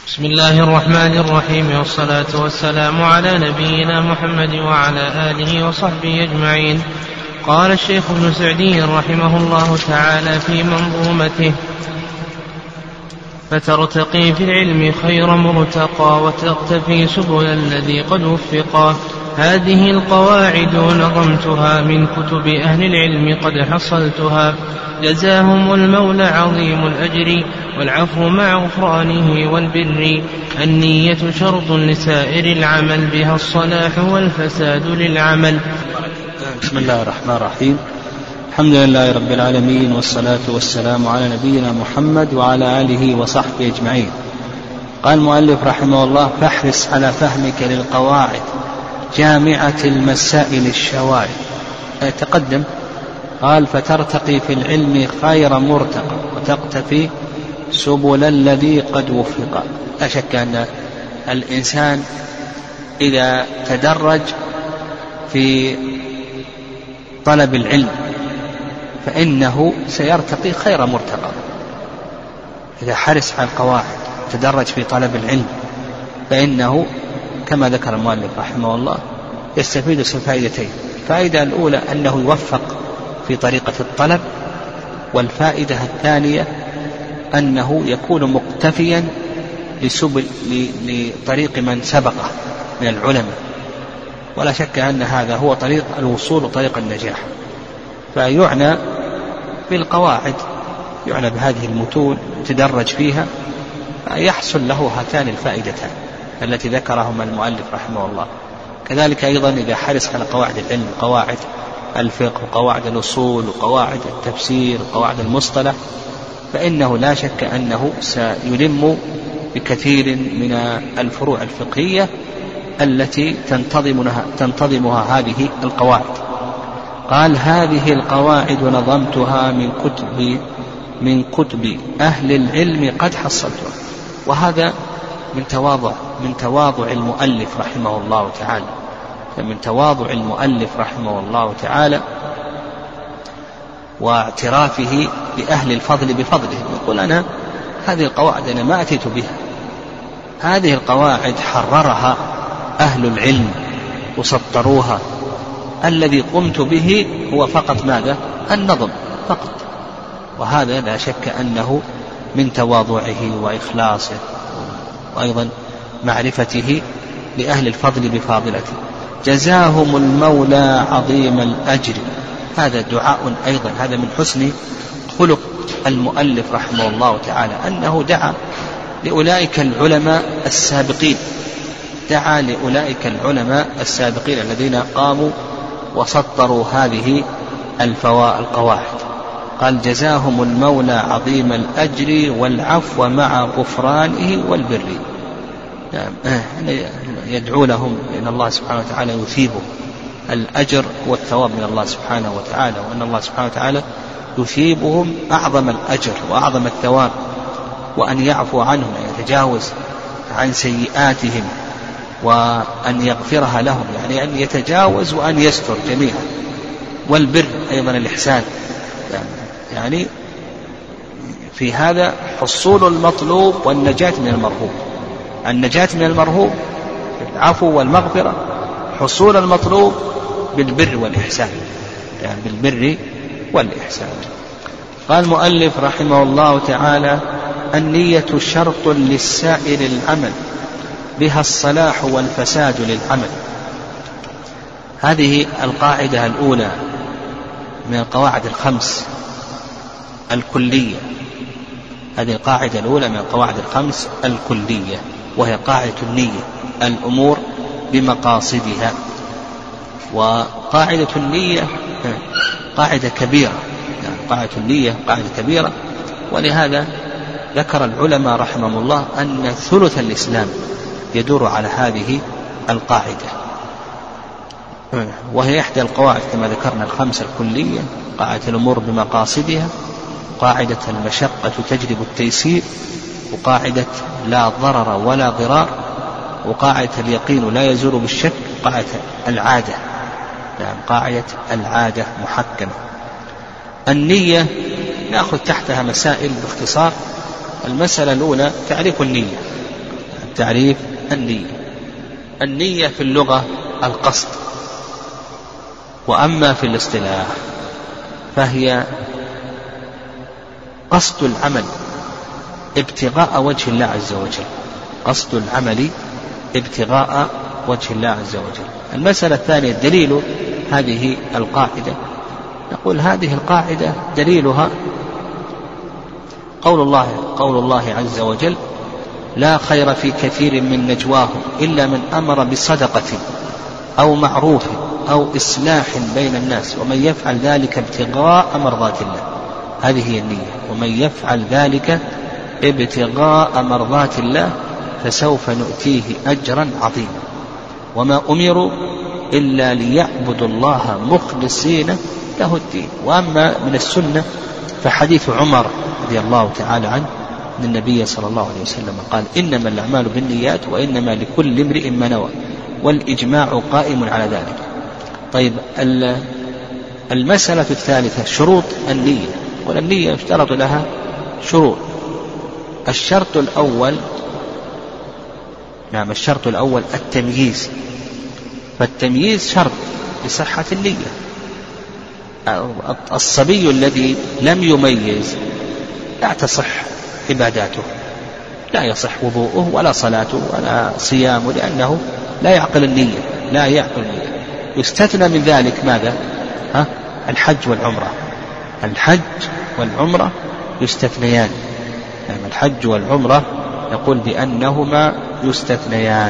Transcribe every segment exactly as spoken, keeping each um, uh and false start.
بسم الله الرحمن الرحيم، والصلاة والسلام على نبينا محمد وعلى آله وصحبه أجمعين. قال الشيخ ابن سعدي رحمه الله تعالى في منظومته: فترتقي في العلم خير مرتقى، وتقتفي سبل الذي قد وفقا. هذه القواعد نظمتها من كتب أهل العلم قد حصلتها. جزاهم المولى عظيم الأجر، والعفو مع غفرانه والبر. النية شرط لسائر العمل، بها الصلاح والفساد للعمل. بسم الله الرحمن الرحيم. الحمد لله رب العالمين، والصلاة والسلام على نبينا محمد وعلى آله وصحبه أجمعين. قال المؤلف رحمه الله: فاحرص على فهمك للقواعد جامعة المسائل الشوائع. تقدم قال: فترتقي في العلم خير مرتقى، وتقتفي سبل الذي قد وفق. لا شك أن الإنسان إذا تدرج في طلب العلم فإنه سيرتقي خير مرتقى. إذا حرص على القواعد تدرج في طلب العلم فإنه كما ذكر المؤلف رحمه الله يستفيد فائدتين: الفائدة الأولى أنه يوفق في طريقة الطلب، والفائدة الثانية أنه يكون مقتفيا لسبل لطريق من سبقه من العلماء. ولا شك أن هذا هو طريق الوصول وطريق النجاح. فيعنى بالقواعد، يعنى بهذه المتون تدرج فيها، يحصل له هاتان الفائدتان التي ذكرهما المؤلف رحمه الله. كذلك أيضا إذا حرص على قواعد العلم، قواعد الفقه وقواعد الأصول وقواعد التفسير وقواعد المصطلح، فإنه لا شك أنه سيلم بكثير من الفروع الفقهية التي تنتظمها, تنتظمها هذه القواعد. قال: هذه القواعد نظمتها من كتب من كتب أهل العلم قد حصلتها. وهذا من تواضع من تواضع المؤلف رحمه الله تعالى من تواضع المؤلف رحمه الله تعالى واعترافه بأهل الفضل بفضله. يقول: أنا هذه القواعد أنا ما أتيت بها، هذه القواعد حررها أهل العلم وسطروها، الذي قمت به هو فقط ماذا؟ النظم فقط. وهذا لا شك أنه من تواضعه وإخلاصه، وأيضا معرفته لأهل الفضل بفاضلته. جزاهم المولى عظيم الأجر. هذا دعاء أيضا، هذا من حسن خلق المؤلف رحمه الله تعالى، أنه دعا لأولئك العلماء السابقين دعا لأولئك العلماء السابقين الذين قاموا وسطروا هذه القواعد. قال: جزاهم المولى عظيم الأجر، والعفو مع غفرانه والبر. يدعو لهم أن الله سبحانه وتعالى يثيبهم. الأجر والثواب من الله سبحانه وتعالى، وأن الله سبحانه وتعالى يثيبهم أعظم الأجر وأعظم الثواب، وأن يعفو عنهم، أن يتجاوز عن سيئاتهم، وأن يغفرها لهم، يعني أن يتجاوز وأن يستر جميعا. والبر أيضا الإحسان، يعني في هذا حصول المطلوب والنجاة من المرهوب. النجاة من المرهوب بالعفو والمغفرة، حصول المطلوب بالبر والإحسان، يعني بالبر والإحسان. قال المؤلف رحمه الله تعالى: النية شرط للسائر العمل، بها الصلاح والفساد للعمل. هذه القاعدة الأولى من القواعد الخمس الكلية هذه القاعدة الأولى من القواعد الخمس الكلية، وهي قاعدة النية، الأمور بمقاصدها. وقاعدة النية قاعدة كبيرة، يعني قاعدة النية قاعدة كبيرة. ولهذا ذكر العلماء رحمهم الله أن ثلث الإسلام يدور على هذه القاعدة، وهي إحدى القواعد كما ذكرنا الخمسة الكلية: قاعدة الأمور بمقاصدها، قاعدة المشقة تجلب التيسير، وقاعدة لا ضرر ولا ضرار، وقاعدة اليقين لا يزول بالشك، قاعدة العادة، يعني قاعدة العادة محكمة. النية نأخذ تحتها مسائل باختصار. المسألة الأولى تعريف النية. تعريف النية. النية في اللغة القصد، وأما في الاصطلاح فهي قصد العمل ابتغاء وجه الله عز وجل، قصد العمل ابتغاء وجه الله عز وجل. المسألة الثانية دليل هذه القاعدة، نقول هذه القاعدة دليلها قول الله قول الله عز وجل: لا خير في كثير من نجواهم إلا من أمر بصدقة أو معروف أو إصلاح بين الناس ومن يفعل ذلك ابتغاء مرضات الله. هذه هي النية، ومن يفعل ذلك ابتغاء مرضات الله فسوف نؤتيه أجرا عظيما. وما أمروا إلا ليعبدوا الله مخلصين له الدين. وأما من السنة فحديث عمر رضي الله تعالى عنه أن النبي صلى الله عليه وسلم قال: إنما الأعمال بالنيات وإنما لكل امرئ ما نوى، والإجماع قائم على ذلك. طيب، المسألة الثالثة شروط النية. والنية يشترط لها شروط. الشرط الأول نعم الشرط الأول التمييز، فالتمييز شرط لصحة النية. الصبي الذي لم يميز لا تصح عباداته، لا يصح وضوءه ولا صلاته ولا صيامه، لأنه لا يعقل النية لا يعقل النية. يستثنى من ذلك ماذا؟ ها؟ الحج والعمرة. الحج والعمرة يستثنيان. يعني الحج والعمرة يقول بأنهما يستثنيان،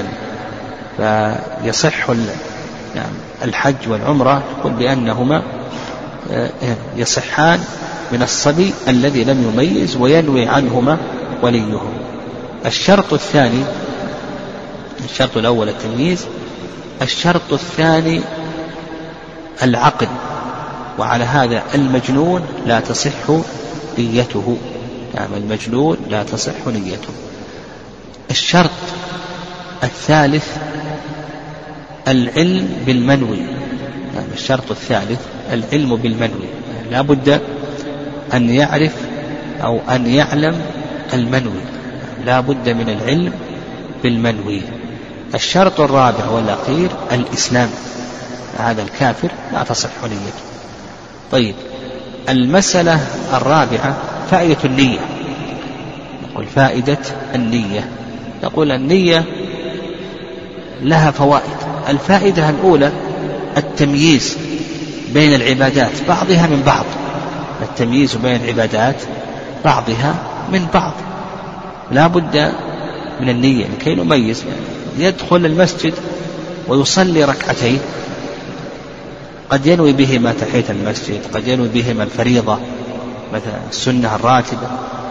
فيصح يعني الحج والعمرة يقول بأنهما يصحان من الصبي الذي لم يميز وينوي عنهما وليه. الشرط الثاني، الشرط الأول التمييز، الشرط الثاني العقل. وعلى هذا المجنون لا تصح نيته، يعني المجنون لا تصح نيته. الشرط الثالث العلم بالمنوي. يعني الشرط الثالث العلم بالمنوي، لا بد أن يعرف أو أن يعلم المنوي، لا بد من العلم بالمنوي. الشرط الرابع والأخير الإسلام، هذا الكافر لا تصح نيته. طيب، المسألة الرابعة فائدة النية. نقول فائدة النية، نقول النية لها فوائد. الفائدة الأولى التمييز بين العبادات بعضها من بعض، التمييز بين العبادات بعضها من بعض. لا بد من النية لكي نميز. يدخل المسجد ويصلي ركعتين، قد ينوي بهما تحية المسجد، قد ينوي بهما الفريضة مثلا السنة الراتبة،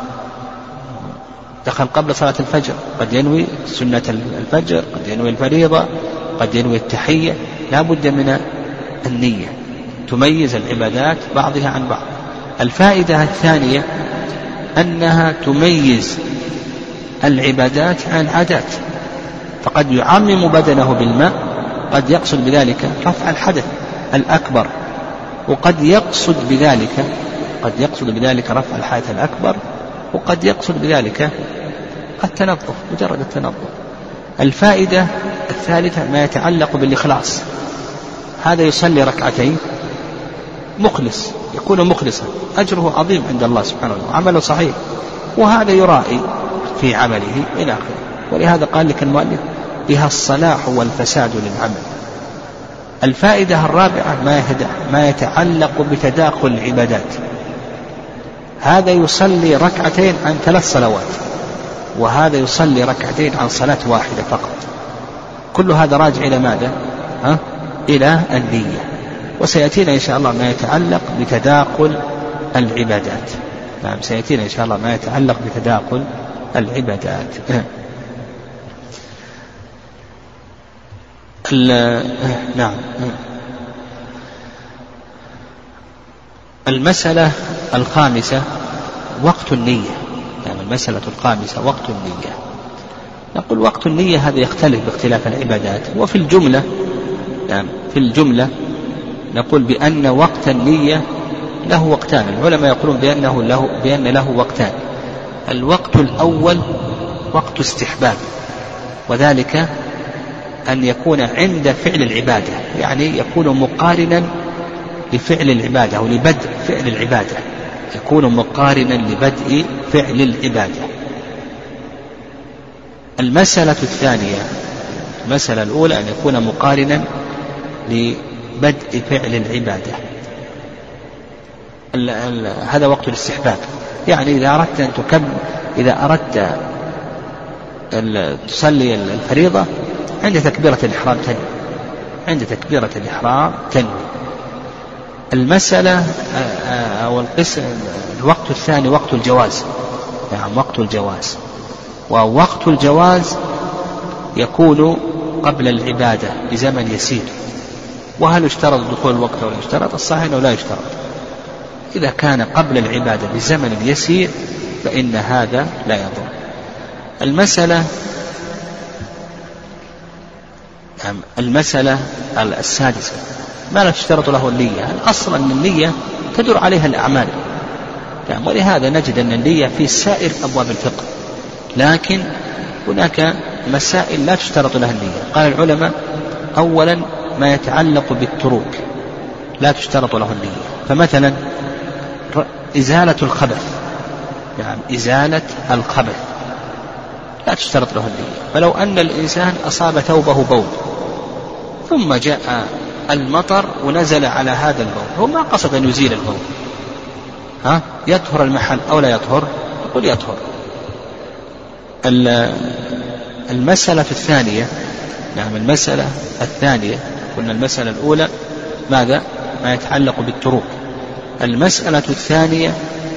دخل قبل صلاة الفجر قد ينوي سنة الفجر، قد ينوي الفريضة، قد ينوي التحية. لا بد من النية تميز العبادات بعضها عن بعض. الفائدة الثانية أنها تميز العبادات عن العادات، فقد يعمم بدنه بالماء، قد يقصد بذلك رفع الحدث الأكبر، وقد يقصد بذلك قد يقصد بذلك رفع الحدث الأكبر، وقد يقصد بذلك التنظف، مجرد التنظف. الفائدة الثالثة ما يتعلق بالإخلاص. هذا يصلي ركعتين مخلص، يكون مخلصا، أجره عظيم عند الله سبحانه وتعالى، عمله صحيح. وهذا يرائي في عمله إلى آخره. ولهذا قال لك المؤلف بها الصلاح والفساد للعمل. الفائدة الرابعة ما يتعلق بتداخل العبادات. هذا يصلي ركعتين عن ثلاث صلوات، وهذا يصلي ركعتين عن صلاة واحدة فقط. كل هذا راجع إلى ماذا؟ ها؟ إلى النية. وسيأتينا إن شاء الله ما يتعلق بتداخل العبادات. نعم، سيأتينا إن شاء الله ما يتعلق بتداخل العبادات. نعم. المسألة الخامسة وقت النية. يعني المسألة الخامسة وقت النية. نقول وقت النية هذا يختلف باختلاف العبادات. وفي الجملة يعني في الجملة نقول بأن وقت النية له وقتان. العلماء يقولون بأنه له بأن له وقتان. الوقت الأول وقت استحباب، وذلك أن يكون عند فعل العبادة، يعني يكون مقارنا لفعل العبادة أو لبدء فعل العبادة، يكون مقارنا لبدء فعل العبادة. المسألة الثانية، المسألة الأولى أن يكون مقارنا لبدء فعل العبادة، ال ال هذا وقت الاستحباب. يعني إذا أردت أن تكمل، إذا أردت تصلي الفريضة عند تكبيرة الإحرام تنوي، عند تكبيرة الإحرام تنوي. المسألة أو القسم الوقت الثاني وقت الجواز، يعني وقت الجواز، ووقت الجواز يكون قبل العبادة بزمن يسير. وهل يشترط دخول الوقت أو لا يشترط؟ الصحيح أنه لا يشترط. إذا كان قبل العبادة بزمن يسير فإن هذا لا يضر. المسألة المسألة السادسة ما لا تشترط له النية. الأصل أن النية تدور عليها الأعمال، ولهذا نجد أن النية في سائر أبواب الفقه، لكن هناك مسائل لا تشترط لها النية. قال العلماء: أولا ما يتعلق بالتروك لا تشترط له النية، فمثلا إزالة الخبث، يعني إزالة الخبث لا تشترط له النية. فلو أن الإنسان أصاب ثوبه بول ثم جاء المطر ونزل على هذا البول، هو ما قصد أن يزيل البول، ها يطهر المحل أو لا يطهر؟ يقول يطهر. المسألة الثانية، نعم المسألة الثانية، قلنا المسألة الأولى ماذا؟ ما يتعلق بالتروك. المسألة الثانية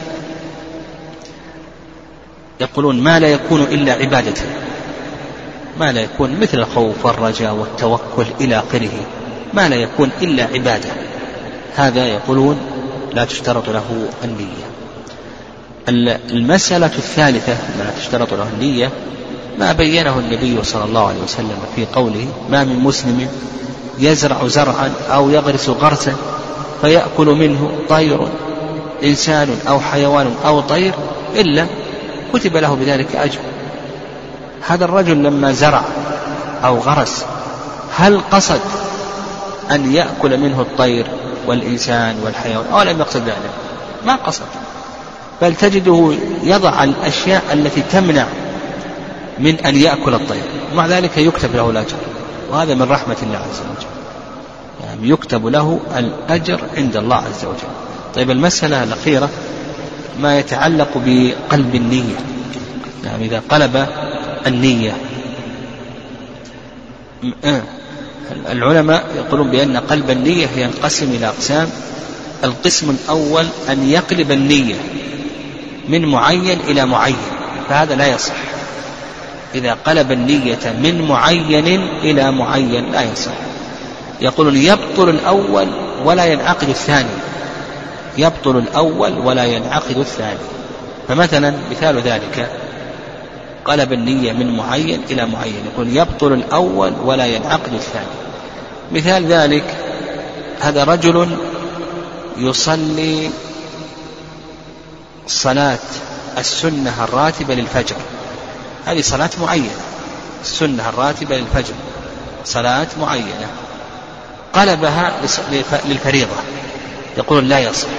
يقولون ما لا يكون إلا عبادة، ما لا يكون مثل الخوف والرجاء والتوكل إلى آخره، ما لا يكون إلا عبادة، هذا يقولون لا تشترط له النية. المسألة الثالثة لا تشترط له النية ما بينه النبي صلى الله عليه وسلم في قوله: ما من مسلم يزرع زرعا أو يغرس غرسا فيأكل منه طير، إنسان أو حيوان أو طير، إلا كتب له بذلك أجر. هذا الرجل لما زرع أو غرس هل قصد أن يأكل منه الطير والإنسان والحيوان أو لم يقصد ذلك؟ ما قصد، بل تجده يضع الأشياء التي تمنع من أن يأكل الطير، ومع ذلك يكتب له الأجر، وهذا من رحمة الله عز وجل، يعني يكتب له الأجر عند الله عز وجل. طيب المسألة الأخيرة ما يتعلق بقلب النية، يعني إذا قلب النية، العلماء يقولون بأن قلب النية ينقسم إلى أقسام. القسم الأول أن يقلب النية من معين إلى معين، فهذا لا يصح. إذا قلب النية من معين إلى معين لا يصح. يقولون يبطل الأول ولا ينعقد الثاني، يبطل الأول ولا ينعقد الثاني. فمثلا مثال ذلك قلب النية من معين إلى معين، يقول يبطل الأول ولا ينعقد الثاني. مثال ذلك هذا رجل يصلي صلاة السنة الراتبة للفجر، هذه صلاة معينة، السنة الراتبة للفجر صلاة معينة، قلبها للفريضة، يقول لا يصح،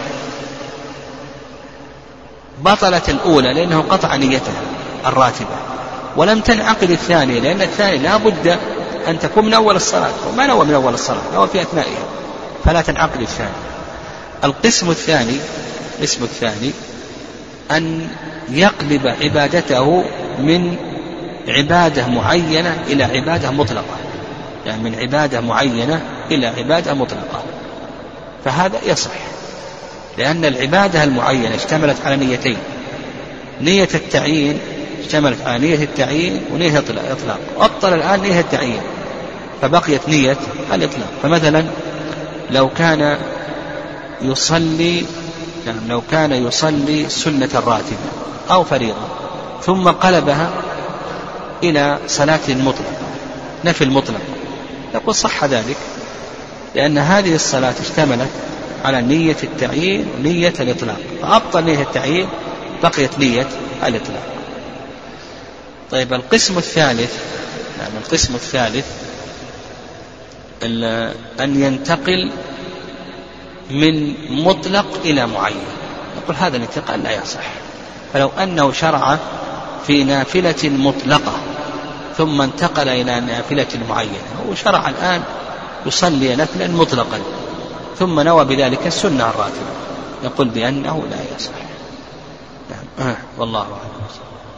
بطلت الأولى لأنه قطع نيتها الراتبة، ولم تنعقد الثانية لأن الثانية لا بد أن تكون من أول الصلاة، وما نوى من أول الصلاة، نوى في أثنائها، فلا تنعقد الثانية. القسم الثاني القسم الثاني أن يقلب عبادته من عبادة معينة إلى عبادة مطلقة، يعني من عبادة معينة إلى عبادة مطلقة، فهذا يصح، لأن العبادة المعينة اشتملت على نيتين، نية التعيين اشتملت على نية التعيين ونية الإطلاق، أبطل الآن نية التعيين فبقيت نية الإطلاق. فمثلا لو كان يصلي يعني لو كان يصلي سنة الراتبة أو فريضة ثم قلبها إلى صلاة مطلقة، نفل مطلق، يقول صح ذلك، لأن هذه الصلاة اشتملت على نية التعيين ونية الإطلاق، فأبطل نية التعيين بقيت نية الإطلاق. طيب القسم الثالث يعني القسم الثالث أن ينتقل من مطلق إلى معين، نقول هذا الانتقال لا يصح. فلو أنه شرع في نافلة مطلقة ثم انتقل إلى نافلة معينة، هو شرع الآن يصلي نفلا مطلقا ثم نوى بذلك السنة الراتبة، نقول بأنه لا يصح. نعم. والله أعلم.